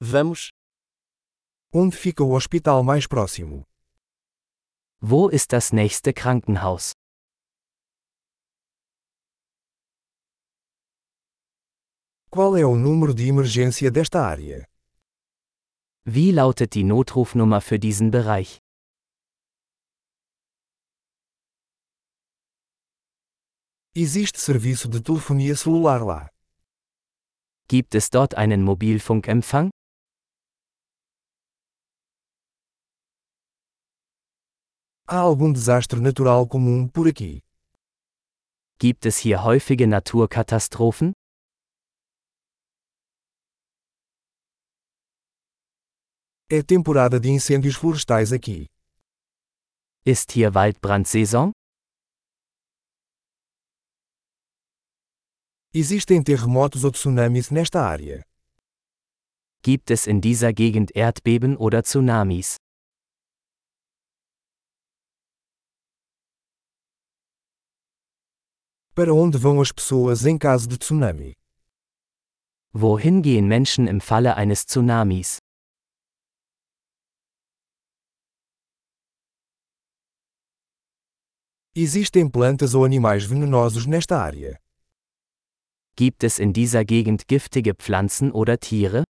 Vamos. Onde fica o hospital mais próximo? Wo ist das nächste Krankenhaus? Qual é o número de emergência desta área? Wie lautet die Notrufnummer für diesen Bereich? Existe serviço de telefonia celular lá? Gibt es dort einen Mobilfunkempfang? Há algum desastre natural comum por aqui? Gibt es hier häufige Naturkatastrophen? É temporada de incêndios florestais aqui. Ist hier Waldbrandsaison? Existem terremotos ou tsunamis nesta área? Gibt es in dieser Gegend Erdbeben oder Tsunamis? Para onde vão as pessoas em caso de tsunami? Wohin gehen Menschen im Falle eines Tsunamis? Existem plantas ou animais venenosos nesta área? Gibt es in dieser Gegend giftige Pflanzen oder Tiere?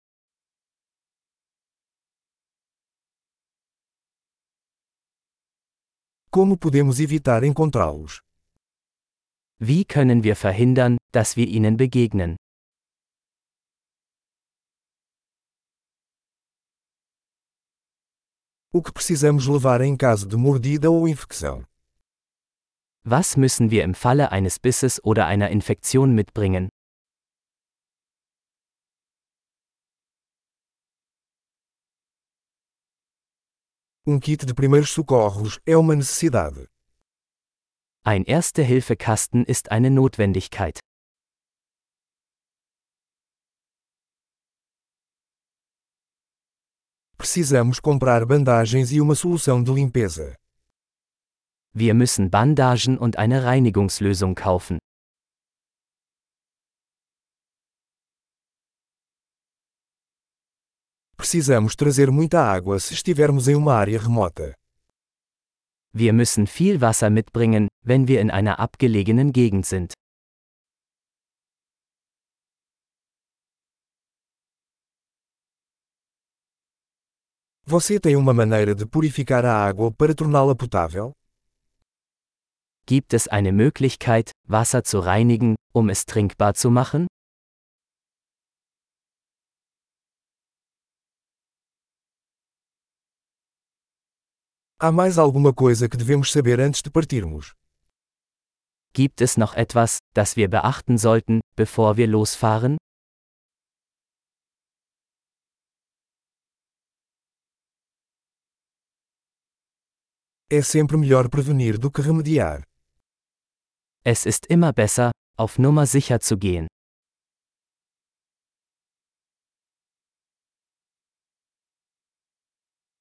Como podemos evitar encontrá-los? Wie können wir verhindern, dass wir ihnen begegnen? O que precisamos levar em caso de mordida ou infecção? Was müssen wir im Falle eines Bisses oder einer Infektion mitbringen? Kit de primeiros socorros é uma necessidade. Ein Erste-Hilfe-Kasten ist eine Notwendigkeit. Precisamos comprar bandagens e uma solução de limpeza. Wir müssen Bandagen und eine Reinigungslösung kaufen. Precisamos trazer muita água se estivermos em uma área remota. Wir müssen viel Wasser mitbringen, wenn wir in einer abgelegenen Gegend sind. Você tem uma maneira de purificar a água para torná-la potável? Gibt es eine Möglichkeit, Wasser zu reinigen, um es trinkbar zu machen? Há mais alguma coisa que devemos saber antes de partirmos? Gibt es noch etwas, das wir beachten sollten, bevor wir losfahren? É sempre melhor prevenir do que remediar. Es ist immer besser, auf Nummer sicher zu gehen.